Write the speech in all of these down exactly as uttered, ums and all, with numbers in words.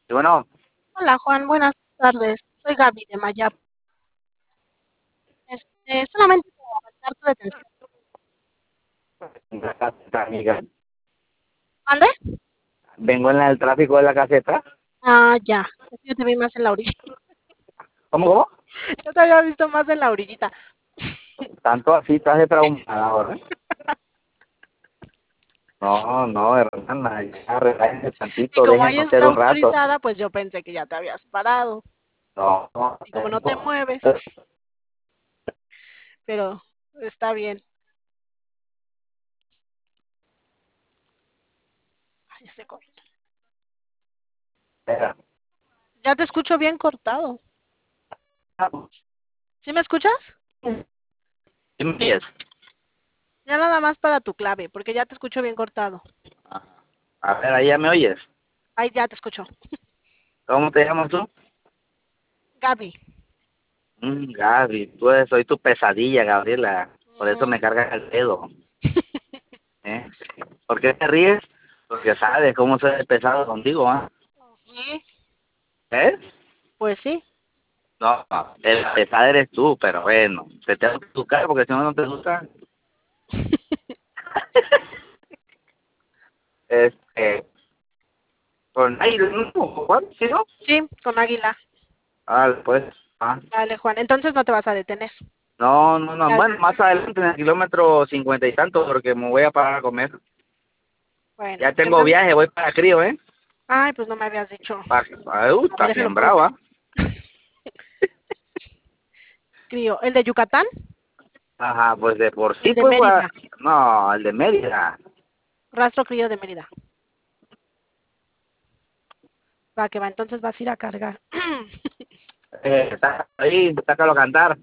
Y bueno, Hola Juan, buenas tardes. Soy Gaby de Mayap. Este, solamente para captar tu atención. la caseta, amiga. ¿Mande? Vengo en la- el tráfico de la caseta. Ah, ya. Es que yo te vi más en la orilla. ¿Cómo, cómo? Yo te había visto más en la orillita. Tanto así estás de traumada ahora. No, no, hermana, ya relájese Y tantito, como dejen ahí pasar está un rato. autorizada, pues yo pensé que ya te habías parado. No, no, Y como no te tengo. mueves, pero está bien. Ay, estoy corriendo. Espera. Ya te escucho bien cortado. ¿Sí me escuchas? ¿Sí me oyes? Ya nada más para tu clave, porque ya te escucho bien cortado. Ajá. A ver, ahí ya me oyes. Ay, ya te escucho. ¿Cómo te llamas tú? Gaby. Mm, Gaby, tú eres- soy tu pesadilla, Gabriela. Por eso Mm, me cargas el dedo. ¿Eh? ¿Por qué te ríes? Porque sabes cómo soy pesado contigo, ¿ah? sí, ¿Eh? pues sí. No, no, el pesado eres tú, pero bueno, te tengo que buscar porque si no, no te gusta. Este, con aire, ¿no? ¿Cuál? ¿Sí, no? Sí, con águila. Ah, pues, ah. Vale, Juan. Entonces no te vas a detener. No, no, no, Ya, bueno, más adelante en el kilómetro cincuenta y tanto porque me voy a parar a comer. bueno, Ya te tengo mando. viaje, voy para Crío, ¿eh? Ay, pues no me habías dicho. Para, ah, uh, A ver, está déjalo bien pongo. brava. Crío. ¿El de Yucatán? Ajá, pues de por sí, El de pues, gua- Mérida. no, el de Mérida. Rastro crío de Mérida. Va, que va. Entonces vas a ir a cargar. Eh, está ahí, sácalo a cantar,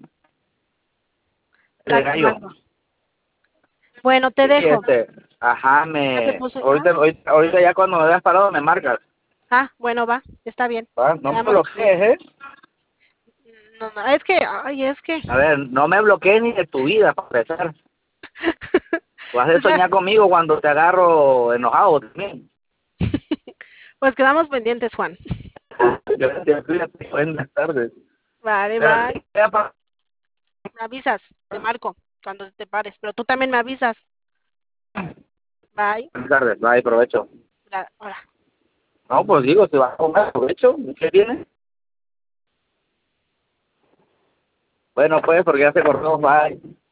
el Ya de te gallo. mando. Bueno, te Sí, dejo. este, ajá, Ya te me, puse. ahorita, Ah, ahorita, ahorita ya cuando me veas parado me marcas. ah, bueno, va. Está bien. ¿Va? No me Quedamos así. bloquees, ¿eh? No, no, es que, ay, es que. A ver, no me bloquees ni de tu vida, para empezar. Vas a Pues ya, soñar conmigo cuando te agarro enojado también. pues quedamos pendientes, Juan. Gracias, cuídate, buenas tardes. Vale, bye. Espérate, ya pa- Me avisas. Te marco cuando te pares. Pero tú también me avisas. Bye. Buenas tardes, bye, provecho. Gra- Ahora. No, pues digo, si vas a comer, provecho, ¿qué tiene? Bueno, pues, porque ya se cortó, bye.